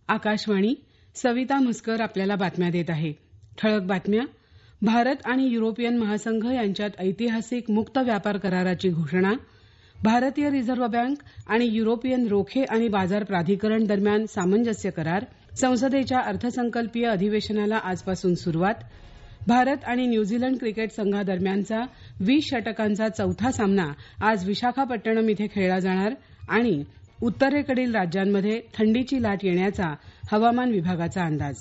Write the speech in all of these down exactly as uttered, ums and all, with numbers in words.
आकाशवाणी. सविता म्हसकर आपल्याला बातम्या देत आहे. ठळक बातम्या. भारत आणि युरोपियन महासंघ यांच्यात ऐतिहासिक मुक्त व्यापार कराराची घोषणा. भारतीय रिझर्व्ह बँक आणि युरोपियन रोखे आणि बाजार प्राधिकरण दरम्यान सामंजस्य करार. संसदेच्या अर्थसंकल्पीय अधिवेशनाला आजपासून सुरुवात. भारत आणि न्यूझीलंड क्रिकेट संघादरम्यानचा वीस षटकांचा चौथा सामना आज विशाखापट्टणम इथे खेळला जाणार. आणि उत्तरेकडील राज्यांमध्ये थंडीची लाट येण्याचा हवामान विभागाचा अंदाज.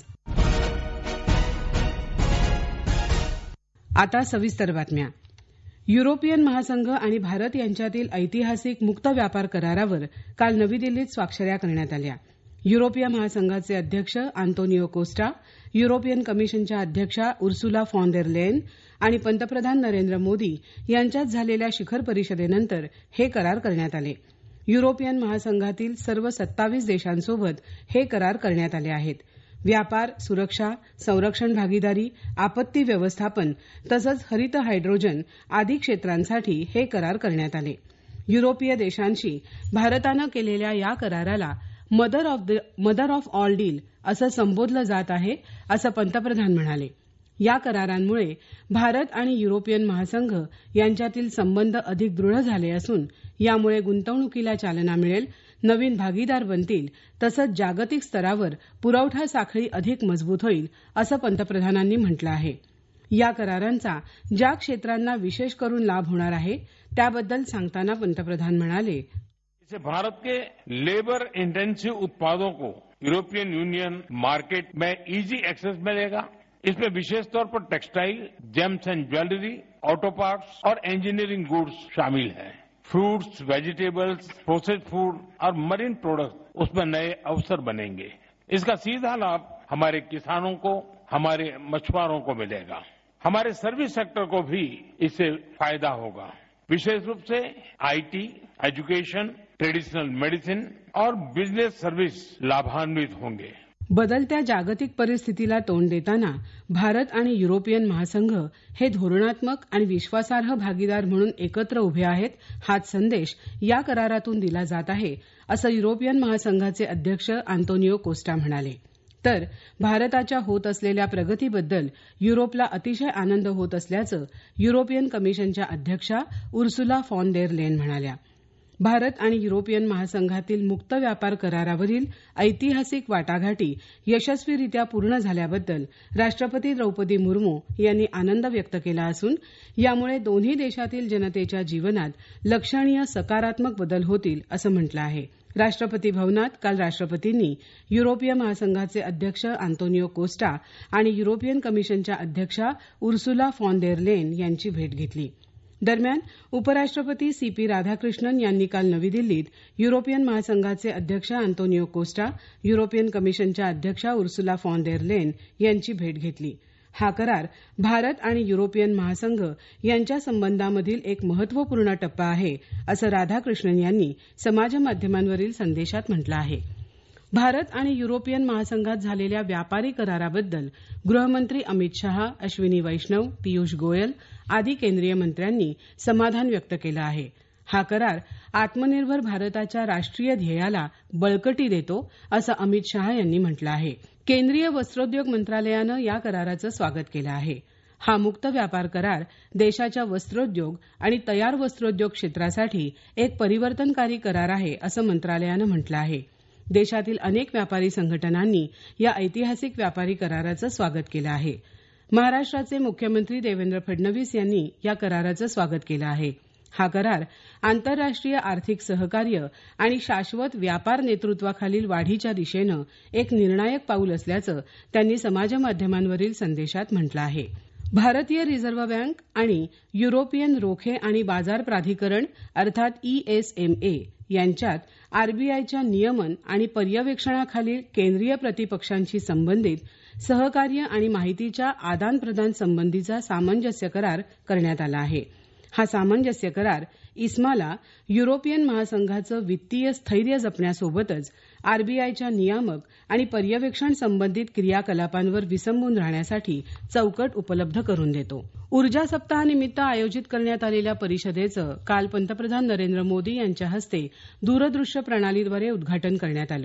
आता सविस्तर बातम्या. युरोपियन महासंघ आणि भारत यांच्यातील ऐतिहासिक मुक्त व्यापार करारावर काल नवी दिल्लीत स्वाक्षऱ्या करण्यात आल्या. युरोपीय महासंघाचे अध्यक्ष आंतोनियो कोस्टा, युरोपियन कमिशनच्या अध्यक्षा उर्सुला फॉन देर लेयन आणि पंतप्रधान नरेंद्र मोदी यांच्यात झालेल्या शिखर परिषदेनंतर हे करार करण्यात आले. युरोपियन महासंघातील सर्व सत्तावीस देशांसोबत हे करार करण्यात आले आहेत. व्यापार, सुरक्षा, संरक्षण भागीदारी, आपत्ती व्यवस्थापन तसंच हरित हायड्रोजन आदी क्षेत्रांसाठी हे करार करण्यात आले. युरोपीय देशांशी भारतानं केलेल्या या कराराला mother of the mother of all deal असं संबोधलं जात आहे, असं पंतप्रधान म्हणाले. या करारांमुळे भारत आणि युरोपियन महासंघ यांच्यातील संबंध अधिक दृढ झाले असून यामुळे गुंतवणुकीला चालना मिळेल, नवीन भागीदार बनतील तसंच जागतिक स्तरावर पुरवठा साखळी अधिक मजबूत होईल, असं पंतप्रधानांनी म्हटलं आहे. या करारांचा ज्या क्षेत्रांना विशेष करून लाभ होणार आहे त्याबद्दल सांगताना पंतप्रधान म्हणाले, इससे भारत के लेबर इंटेंसिव उत्पादों को यूरोपियन यूनियन मार्केट में इजी एक्सेस मिलेगा. इसमें विशेष तौर पर textile, gems and jewellery, auto parts और इंजीनियरिंग गुड्स शामिल हैं. फ्रूट्स, वेजिटेबल्स, प्रोसेस्ड फूड और मरीन प्रोडक्ट उसमें नए अवसर बनेंगे. इसका सीधा लाभ हमारे किसानों को, हमारे मछुआरों को मिलेगा. हमारे सर्विस सेक्टर को भी इससे फायदा होगा. विशेष रूप से आईटी, एजुकेशन, ट्रेडिशनल मेडिसिन और बिजनेस सर्विस लाभान्वित होंगे. बदलत्या जागतिक परिस्थितीला तोंड देताना भारत आणि युरोपियन महासंघ हे धोरणात्मक आणि विश्वासार्ह भागीदार म्हणून एकत्र उभे आहेत, हाच संदेश या करारातून दिला जात आहे, असं युरोपियन महासंघाचे अध्यक्ष आंतोनियो कोस्टा म्हणाले. तर भारताच्या होत असलेल्या प्रगतीबद्दल युरोपला अतिशय आनंद होत असल्याचं युरोपियन कमिशनच्या अध्यक्षा उर्सुला फॉन देर लेयन म्हणाल्या. भारत आणि युरोपियन महासंघातील मुक्त व्यापार करारावरील ऐतिहासिक वाटाघाटी यशस्वीरित्या पूर्ण झाल्याबद्दल राष्ट्रपती द्रौपदी मुर्मू यांनी आनंद व्यक्त केला असून यामुळे दोन्ही देशातील जनतेच्या जीवनात लक्षणीय सकारात्मक बदल होतील असं म्हटलं आहे. राष्ट्रपती भवनात काल राष्ट्रपतींनी युरोपीय महासंघाचे अध्यक्ष आंतोनियो कोस्टा आणि युरोपियन कमिशनच्या अध्यक्षा उर्सुला फॉन देर लेयन यांची भेट घेतली. दरम्यान उपराष्ट्रपती सी पी राधाकृष्णन यांनी काल नवी दिल्लीत युरोपियन महासंघाचे अध्यक्ष आंतोनियो कोस्टा, युरोपियन कमिशनच्या अध्यक्षा उर्सुला फॉन देर लेयन यांची भेट घेतली. हा करार भारत आणि युरोपियन महासंघ यांच्या संबंधामधील एक महत्वपूर्ण टप्पा आहे, असं राधाकृष्णन यांनी समाजमाध्यमांवरील संदेशात म्हटलं आहे. भारत आणि युरोपियन महासंघात झालेल्या व्यापारी कराराबद्दल गृहमंत्री अमित शहा, अश्विनी वैष्णव, पियुष गोयल आदी केंद्रीय मंत्र्यांनी समाधान व्यक्त केलं आहे. हा करार आत्मनिर्भर भारताच्या राष्ट्रीय ध्येयाला बळकटी देतो, असं अमित शहा यांनी म्हटलं आहे. केंद्रीय वस्त्रोद्योग मंत्रालयानं या कराराचं स्वागत केलं आहे. हा मुक्त व्यापार करार देशाच्या वस्त्रोद्योग आणि तयार वस्त्रोद्योग क्षेत्रासाठी एक परिवर्तनकारी करार आहे, असं मंत्रालयानं म्हटलं आहे. देशातील अनेक व्यापारी संघटनांनी या ऐतिहासिक व्यापारी कराराचं स्वागत केलं आहे. महाराष्ट्राचे मुख्यमंत्री देवेंद्र फडणवीस यांनी या कराराचं स्वागत केलं आहे. हा करार आंतरराष्ट्रीय आर्थिक सहकार्य आणि शाश्वत व्यापार नेतृत्वाखालील वाढीच्या दिशेनं एक निर्णायक पाऊल असल्याचं त्यांनी समाजमाध्यमांवरील संदेशात म्हटलं आहे. भारतीय रिझर्व्ह बँक आणि युरोपियन रोखे आणि बाजार प्राधिकरण अर्थात ई एस एम ए यांच्यात आरबीआयच्या नियमन आणि पर्यवेक्षणाखालील केंद्रीय प्रतिपक्षांशी संबंधित सहकार्य आणि माहितीच्या आदान प्रदान संबंधीचा सामंजस्य करार करण्यात आला आहे. हा सामंजस्य करार इस्माला युरोपियन महासंघाचं वित्तीय स्थैर्य जपण्यासोबतच आरबीआयच्या नियामक आणि पर्यवेक्षण संबंधित क्रियाकलापांवर विसंबून राहण्यासाठी चौकट उपलब्ध करून देतो. ऊर्जा सप्ताहानिमित्त आयोजित करण्यात आलेल्या परिषदेचं काल पंतप्रधान नरेंद्र मोदी यांच्या हस्ते दूरदृश्य प्रणालीद्वारे उद्घाटन करण्यात आलं.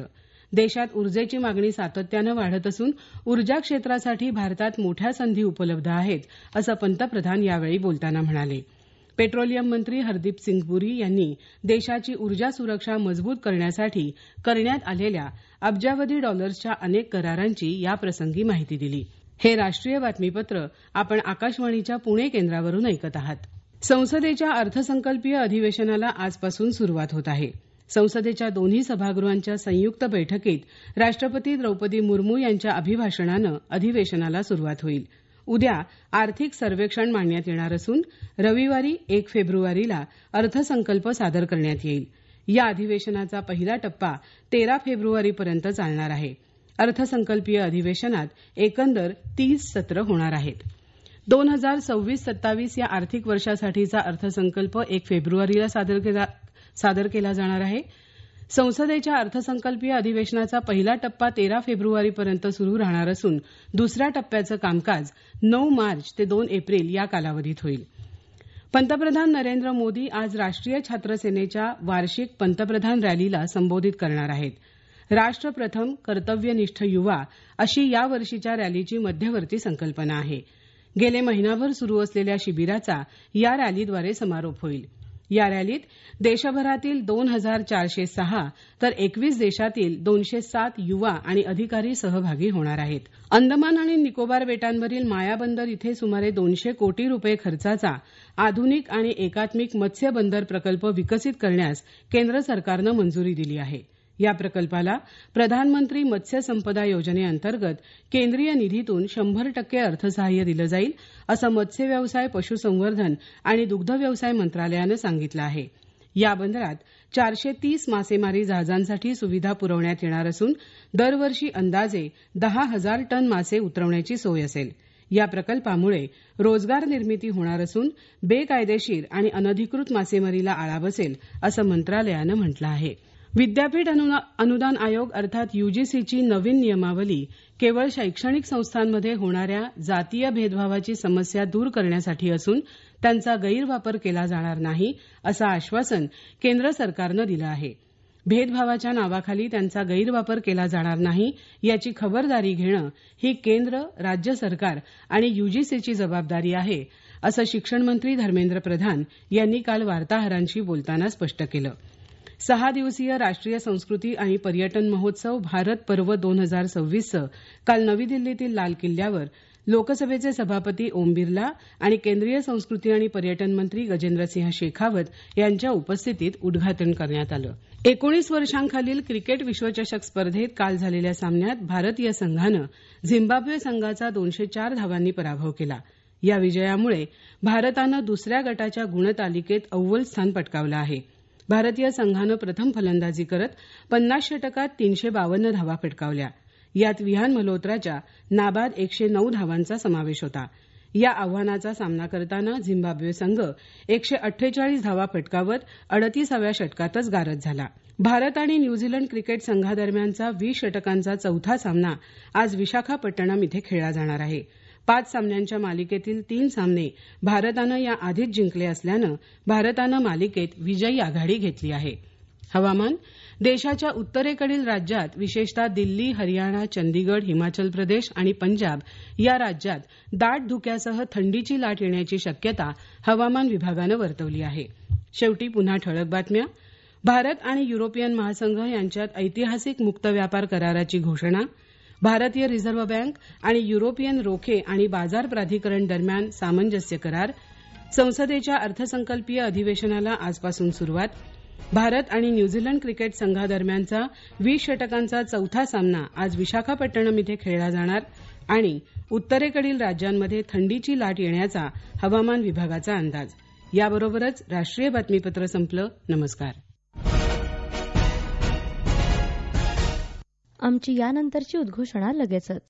देशात ऊर्जेची मागणी सातत्यानं वाढत असून ऊर्जा क्षेत्रासाठी भारतात मोठ्या संधी उपलब्ध आहेत असं पंतप्रधान यावेळी बोलताना म्हणाले. पेट्रोलियम मंत्री हरदीप सिंग पुरी यांनी देशाची ऊर्जा सुरक्षा मजबूत करण्यासाठी करण्यात आलेल्या अब्जावधी डॉलर्सच्या अनेक करारांची याप्रसंगी माहिती दिली. हे राष्ट्रीय बातमीपत्र आपण आकाशवाणीच्या पुणे केंद्रावरून ऐकत आहात. संसदेच्या अर्थसंकल्पीय अधिवेशनाला आजपासून सुरुवात होत आहे. संसदेच्या दोन्ही सभागृहांच्या संयुक्त बैठकीत राष्ट्रपती द्रौपदी मुर्मू यांच्या अभिभाषणानं अधिवेशनाला सुरुवात होईल. उद्या आर्थिक सर्वेक्षण मांडण्यात येणार असून रविवारी एक फेब्रुवारीला अर्थसंकल्प सादर करण्यात येईल. या अधिवेशनाचा पहिला टप्पा तेरा फेब्रुवारीपर्यंत चालणार आहे. अर्थसंकल्पीय अधिवेशनात एकंदर तीस सत्र होणार आहेत. दोन हजार सव्वीस सत्तावीस या आर्थिक वर्षासाठीचा अर्थसंकल्प एक फेब्रुवारीला सादर केला सादर केला जाणार आहे. संसदेच्या अर्थसंकल्पीय अधिवेशनाचा पहिला टप्पा तेरा फेब्रुवारीपर्यंत सुरू राहणार असून दुसऱ्या टप्प्याचं कामकाज नऊ मार्च ते दोन एप्रिल या कालावधीत होईल. पंतप्रधान नरेंद्र मोदी आज राष्ट्रीय छात्र सेनेच्या वार्षिक पंतप्रधान रॅलीला संबोधित करणार आहेत. राष्ट्र प्रथम कर्तव्यनिष्ठ युवा अशी या वर्षीच्या रॅलीची मध्यवर्ती संकल्पना आहे. गेले महिनाभर सुरू असलेल्या शिबिराचा या रॅलीद्वारे समारोप होईल. या रॅलीत देशभरातील दोन हजार चारशे सहा तर एकवीस देशातील दोनशे सात युवा आणि अधिकारी सहभागी होणार आहेत. अंदमान आणि निकोबार बेटांवरील मायाबंदर इथे सुमारे दोनशे कोटी रुपये खर्चाचा आधुनिक आणि एकात्मिक मत्स्य बंदर प्रकल्प विकसित करण्यास केंद्र सरकारनं मंजुरी दिली आहे. या प्रकल्पाला प्रधानमंत्री मत्स्य संपदा योजनेअंतर्गत केंद्रीय निधीतून शंभर टक्के अर्थसहाय्य दिलं जाईल असं मत्स्य व्यवसाय, पशुसंवर्धन आणि दुग्ध व्यवसाय मंत्रालयानं सांगितलं आहे. या बंदरात चारशे तीस मासेमारी जहाजांसाठी सुविधा पुरवण्यात येणार असून दरवर्षी अंदाजे दहा हजार टन मासे उतरवण्याची सोय असेल. या प्रकल्पामुळे रोजगार निर्मिती होणार असून बेकायदेशीर आणि अनधिकृत मासेमारीला आळा बसेल असं मंत्रालयानं म्हटलं आहे. विद्यापीठ अनुदान आयोग अर्थात यूजीसीची नवीन नियमावली केवळ शैक्षणिक संस्थांमध्ये होणाऱ्या जातीय भेदभावाची समस्या दूर करण्यासाठी असून त्यांचा गैरवापर केला जाणार नाही असं आश्वासन केंद्र सरकारनं दिलं आहे. भेदभावाच्या नावाखाली त्यांचा गैरवापर केला जाणार नाही याची खबरदारी घेणं ही केंद्र, राज्य सरकार आणि यूजीसीची जबाबदारी आहे असं शिक्षण मंत्री धर्मेंद्र प्रधान यांनी काल वार्ताहरांशी बोलताना स्पष्ट केलं. सहा दिवसीय राष्ट्रीय संस्कृती आणि पर्यटन महोत्सव भारत पर्व दोन हजार सव्वीसचं काल नवी दिल्लीतील लाल किल्ल्यावर लोकसभेचे सभापती ओम बिर्ला आणि केंद्रीय संस्कृती आणि पर्यटन मंत्री गजेंद्रसिंह शेखावत यांच्या उपस्थितीत उद्घाटन करण्यात आलं. एकोणीस वर्षांखालील क्रिकेट विश्वचषक स्पर्धेत काल झालेल्या सामन्यात भारतीय संघानं झिम्बाब्वे संघाचा दोनशे चार धावांनी पराभव केला. या विजयामुळे भारतानं दुसऱ्या गटाच्या गुणतालिकेत अव्वल स्थान पटकावलं आहे. भारतीय संघानं प्रथम फलंदाजी करत पन्नास षटकात तीनशे बावन्न धावा फटकावल्या. यात विहान मल्होत्राच्या नाबाद एकशे नऊ धावांचा समावेश होता. या आव्हानाचा सामना करताना झिम्बाब्वे संघ एकशे अठ्ठेचाळीस धावा फटकावत अडतीसाव्या षटकातच गारद झाला. भारत आणि न्यूझीलंड क्रिकेट संघादरम्यानचा वीस षटकांचा चौथा सामना आज विशाखापट्टणम इथे खेळला जाणार आहे. पाच सामन्यांच्या मालिकेतील तीन सामने भारतानं या आधीच जिंकले असल्यानं भारतानं मालिकेत विजयी आघाडी घेतली आहे. हवामान. देशाच्या उत्तरेकडील राज्यात विशेषतः दिल्ली, हरियाणा, चंदीगड, हिमाचल प्रदेश आणि पंजाब या राज्यात दाट धुक्यासह थंडीची लाट येण्याची शक्यता हवामान विभागानं वर्तवली आहे. शेवटी पुन्हा ठळक बातम्या. भारत आणि युरोपियन महासंघ यांच्यात ऐतिहासिक मुक्त व्यापार कराराची घोषणा. भारतीय रिझर्व्ह बँक आणि युरोपियन रोखे आणि बाजार प्राधिकरण दरम्यान सामंजस्य करार. संसदेच्या अर्थसंकल्पीय अधिवेशनाला आजपासून सुरुवात. भारत आणि न्यूझीलंड क्रिकेट संघादरम्यानचा वीस षटकांचा चौथा सामना आज विशाखापट्टणम इथे खेळला जाणार आणि उत्तरेकडील राज्यांमध्ये थंडीची लाट येण्याचा हवामान विभागाचा अंदाज. याबरोबरच राष्ट्रीय बातमीपत्र संपलं. नमस्कार. आमची यानंतरची उद्घोषणा लगेचच.